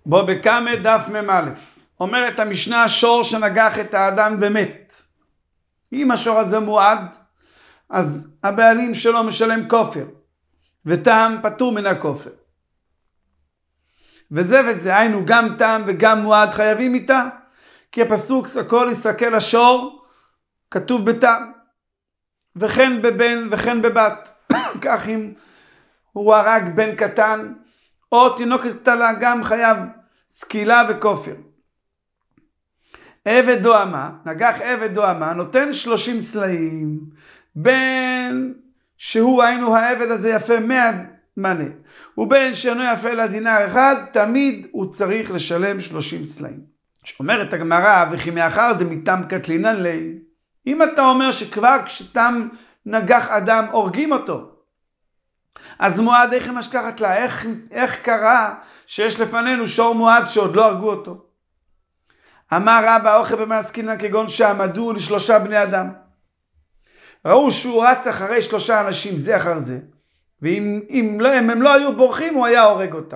בו בקמא דף מ"א. אומרת המשנה, השור שנגח את האדם ומת. אם השור הזה מועד, אז הבעלים שלו משלם כופר, וטעם פטור מן הכופר. וזה, היינו גם טעם וגם מועד חייבים איתה, כי הפסוק סקול יסקל השור, כתוב בטעם, וכן בבן וכן בבת. כך אם הוא הרג בן קטן, או תינוקת קטנה, גם חייב סקילה וכופר. עבד או אמה, נגח עבד או אמה, נותן 30 סלעים, בין שהוא היינו העבד הזה יפה 100 מנה, ובין שאינו יפה לדינר אחד, תמיד הוא צריך לשלם 30 סלעים. שאומרת הגמרא, וכי מאחר דמיתם קטלינן לי, אם אתה אומר שכבר כשתם נגח אדם הורגים אותו, אז מועד איך משכחת לה? איך קרה שיש לפנינו שור מועד שעוד לא הרגו אותו? אמר רבא אוכל במעסקינן כגון שעמדו ל3 בני אדם. ראו שהוא רץ אחרי 3 אנשים זה אחר זה, ואם הם לא היו בורחים הוא היה הורג אותם.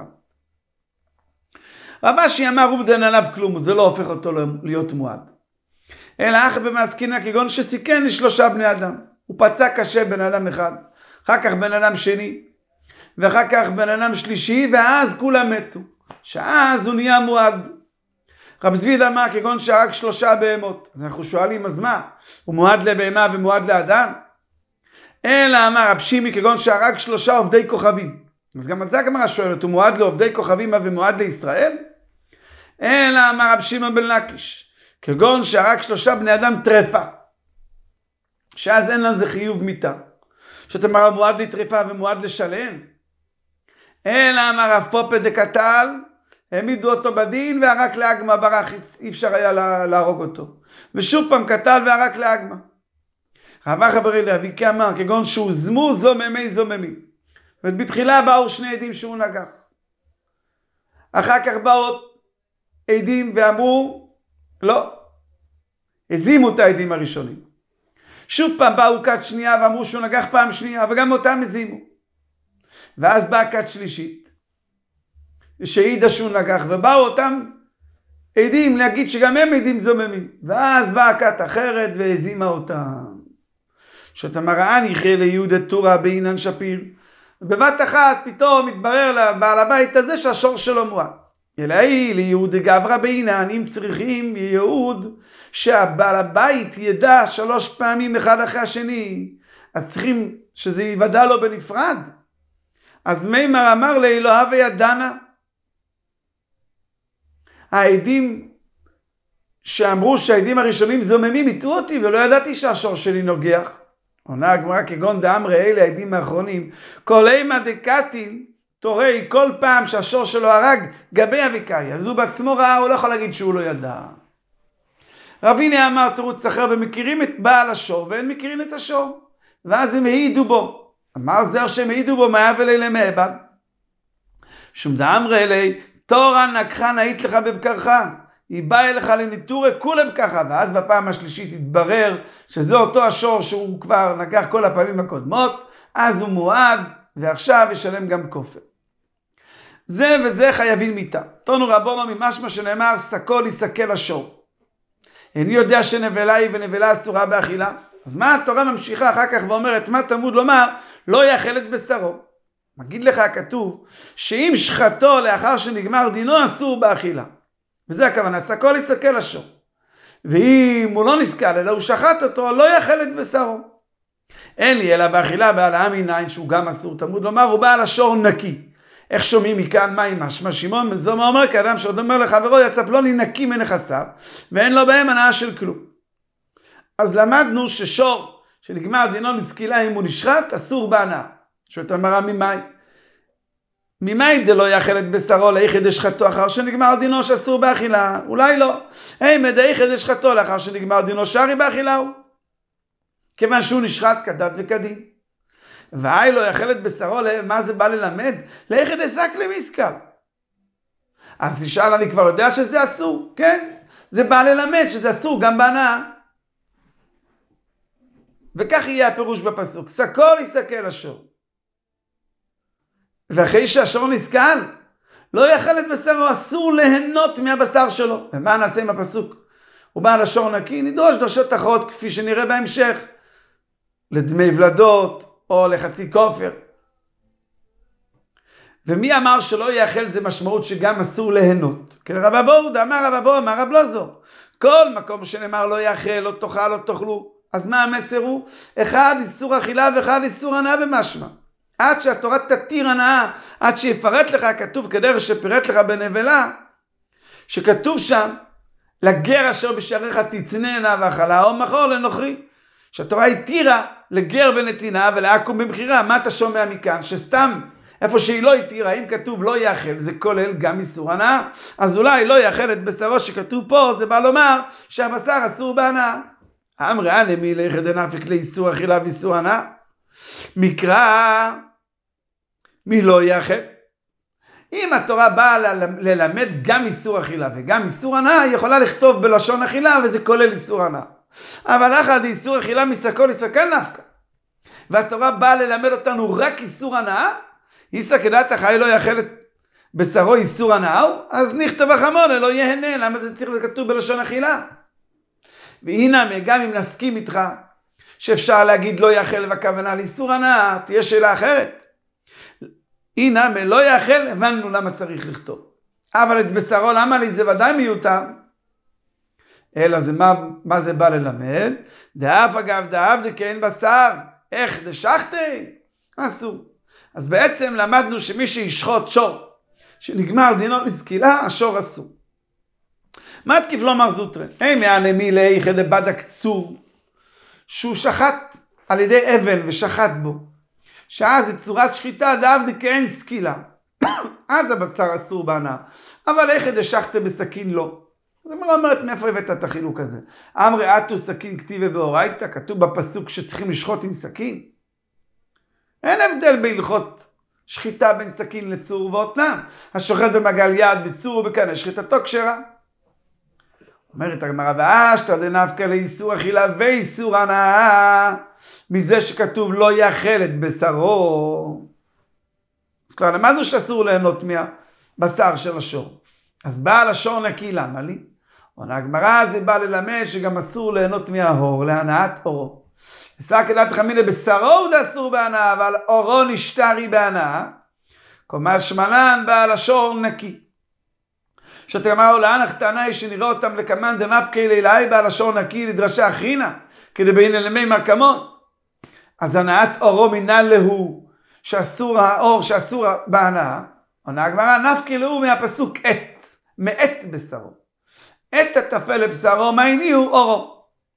רב אשי אמר עובדין עליו כלום, זה לא הופך אותו להיות מועד. אלא אוכל במעסקינן כגון שסיכן ל3 בני אדם. הוא פצע קשה בן אדם אחד, אחר כך בן אדם שני, ואחר כך בן אדם שלישי, ואז כולם מתו. שאז הוא נהיה מועד. רב זביד אמר כגון שהרג 3 בהמות. אז אנחנו שואלים, אז מה? הוא מועד לבהמה ומועד לאדם? אלא אמר רב שימי כגון שהרג 3 עובדי כוכבים. אז גם על זה הגמרא שואלת, הוא מועד לעובדי כוכבים ומועד לישראל? אלא אמר רב שמעון בן לקיש, כגון שהרג 3 בני אדם טרפה. שאז אין לזה חיוב מיתה. שאתה אמר מועד לטרפה ומועד לשלם? אלא אמר רב פופה דקטל, העמידו אותו בדין והרק לאגמה ברח, אי אפשר היה להרוג אותו. ושוב פעם קטל והרק לאגמה. רב אחא ברי להביא אמר כגון שהוא זמו זוממי זוממים. ובתחילה באו 2 עדים שהוא נגח. אחר כך באו עדים ואמרו לא. הזימו את העדים הראשונים. שוב פעם באו כת שנייה ואמרו שהוא נגח פעם שנייה, וגם אותם הזימו. ואז באה כת שלישית, שהעידה שהוא נגח, ובאו אותם עדים להגיד שגם הם עדים זוממים. ואז באה כת אחרת והזימה אותם. שאתה מראה ניחא ליהודה תורה בעינן שפיר. בבת אחת פתאום מתברר לבעל הבית הזה שהשור שלו מועד. אלאי ליהוד גברא בעינן, אם צריכים ייעוד שהבעל הבית ידע 3 פעמים אחד אחרי השני, אז צריכים שזה ייוודע לו בנפרד. אז מימר אמר לאלוהה וידענה. העדים שאמרו שהעדים הראשונים זוממים הטעו אותי ולא ידעתי שהשור שלי נוגח. עונה הגמרא כגון דאמרי אלה העדים האחרונים, כל אימא דקתין תורי כל פעם שהשור שלו הרג גבי אביקאי, אז הוא בעצמו ראה, הוא לא יכול להגיד שהוא לא ידע. רביני אמר תירוץ אחר, במכירים את בעל השור ואין מכירים את השור, ואז הם העידו בו. אמר זר שהם העידו בו מה יבא לי למעבד. שום דאמרי אלי תורן נקחה נהית לך בבקרך, היא באה אליך לניטורי כולם ככה, ואז בפעם השלישית התברר שזה אותו השור שהוא כבר נגח כל הפעמים הקודמות, אז הוא מועד ועכשיו ישלם גם כופר. זה וזה חייבים מיתה. תונו רבונו ממשמע שנאמר סקול יסקל השור. איני יודע שנבלה היא ונבלה אסורה באכילה. אז מה התורה ממשיכה אחר כך ואומרת מה תמוד לומר לא יאכל את בשרו. מגיד לך הכתוב שאם שחטו לאחר שנגמר דינו אסור באכילה. וזה הכוונה, סקול יסקל השור. ואם הוא לא נסקל אלא הוא שחט אותו לא יאכל את בשרו. אין לי אלא באכילה בהעלאה מנין שהוא גם אסור. תמוד לומר הוא בעל השור נקי. איך שומעים מכאן מה עם משמע שמעון בן זומא אומר כאדם שעוד אומר לחברו יצא פלוני נקי מנכסיו ואין לו בהם הנאה של כלום. אז למדנו ששור שנגמר דינו לסקילה אם הוא נשחט אסור בהנאה. שואלת הגמרא ממאי דלא יאכל את בשרו לאיכא דשחטו אחר שנגמר דינו שאסור באכילה? אולי לא. הימא דאיכא דשחטו לאחר שנגמר דינו שרי באכילה הוא. כיוון שהוא נשחט כדת וכדין. והי לא יאכל את בשרו, מה זה בא ללמד? לאיכא דסק למסקל. אז תשאל, אני כבר יודע שזה אסור, כן? זה בא ללמד שזה אסור גם בהנאה. וכך יהיה הפירוש בפסוק, סקול יסקל השור. ואחרי שהשור נסקל, לא יאכל את בשרו, אסור ליהנות מהבשר שלו. ומה נעשה עם הפסוק? הוא בא לשור נקי, נדרוש דרשות אחרות כפי שנראה בהמשך, לדמי ולדות או לחצי כופר. ומי אמר שלא יאכל זה משמעות שגם אסור ליהנות? כן, רב אבוהוד אמר רב אבוה, אמר רב לוזור. כל מקום שנאמר לא יאכל, לא תאכל, לא תאכלו. אז מה המסר הוא? אחד איסור אכילה ואחד איסור הנאה במשמע. עד שהתורה תתיר הנאה, עד שיפרט לך, כתוב כדרך שפירט לך בנבלה, שכתוב שם, לגר אשר בשעריך תצננה ואכלה, או מכור לנוכרי. שהתורה התירה לגר בנתינה ולעקום במחירה. מה אתה שומע מכאן? שסתם איפה שהיא לא התירה, אם כתוב לא יאכל, זה כולל גם איסור הנאה. אז אולי לא יאכל את בשרו שכתוב פה, זה בא לומר שהבשר אסור בהנאה. אמרי אנמי ליחד דנפק לאיסור אכילה ואיסור הנאה. מקרא מי לא יאכל. אם התורה באה ללמד גם איסור אכילה וגם איסור הנאה, היא יכולה לכתוב בלשון אכילה וזה כולל איסור הנאה. אבל אחת איסור אכילה מסקו לסקן נפקא. והתורה באה ללמד אותנו רק איסור הנאה, איסא כדעת החי לא יאכל את בשרו איסור הנאה, אז נכתב החמונה לא יהנה. למה זה צריך לכתוב בלשון אכילה? והנה גם אם נסכים איתך שאפשר להגיד לא יאכל והכוונה לאיסור הנאה, תהיה שאלה אחרת. הנה לא יאכל, הבנו למה צריך לכתוב. אבל את בשרו למה לי זה ודאי מיותר? אלא זה מה זה בא ללמד? דאף אגב דאף דכן בשר, איך דשחתי? אסור. אז בעצם למדנו שמי שישחוט שור, שנגמר דינו לסקילה, השור אסור. מה תקיף לומר זוטרה? אין מענמי לאיכא דבדק צור, שהוא שחט על ידי אבן ושחט בו, שאז זה צורת שחיטה דאף דכן סקילה. אז הבשר אסור בהנאה. אבל איכא דשחתי בסכין לא. אז אמרה אומרת, מאיפה הבאת את החילוק הזה? אמרי אתו סכין כתיבה באורייתא, כתוב בפסוק שצריכים לשחוט עם סכין. אין הבדל בהלכות שחיטה בין סכין לצור ואותנם. השוחט במעגל יד בצור ובקנה, שחיטתו כשרה. אומרת הגמרא, ואשתא דנפקא לאיסור אכילה ואיסור הנאה, מזה שכתוב לא יאכל את בשרו. אז כבר למדנו שאסור ליהנות מהבשר של השור. אז בעל השור נקי, למה לי? עונה הגמרא, זה בא ללמד שגם אסור ליהנות מהאור, להנאת אורו. וסק דעת חמינא בשרו הוא אסור בהנאה, אבל אורו נשתרי בהנאה. כלומר שמנן בעל השור נקי. שאתה אמרו להנח טענה שנראה אותם לקמן דנפקי לילאי בעל השור נקי לדרשה אחינה, כדי בין אלמי מרקמון. אז הנאת אורו מינן להו, שאסור האור, שאסור בהנאה. עונה הגמרא, נפקי להו מהפסוק עת, מעת בשרו. עת התפל לבשרו, מה הניעו אורו.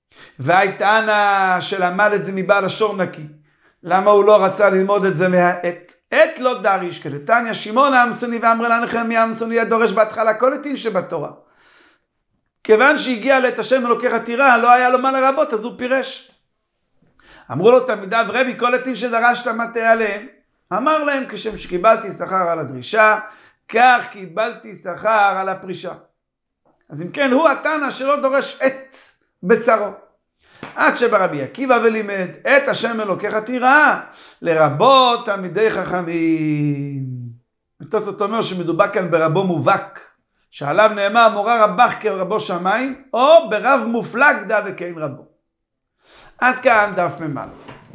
והייתנה שלמד את זה מבעל השור נקי. למה הוא לא רצה ללמוד את זה מהעת? עת לא דריש, כדתניא שמעון העמסוני ואמר לנחמיה העמסוני הדורש בהתחלה כל עתין שבתורה. כיוון שהגיע לעת השם אלוקי חתירה, לא היה לו מה לרבות, אז הוא פירש. אמרו לו תלמידיו, רבי, כל עתין שדרשת מטה עליהם. אמר להם, כשם שקיבלתי שכר על הדרישה, כך קיבלתי שכר על הפרישה. אז אם כן, הוא התנא שלא דורש עת בשרו. עד שברבי עקיבא ולימד את השם אלוקי חתירה, לרבות תלמידי חכמים. תוספות אומר שמדובר כאן ברבו מובהק, שעליו נאמר מורה רבך כרבו שמיים, או ברב מופלג דא וכן רבו. עד כאן דף מ"א.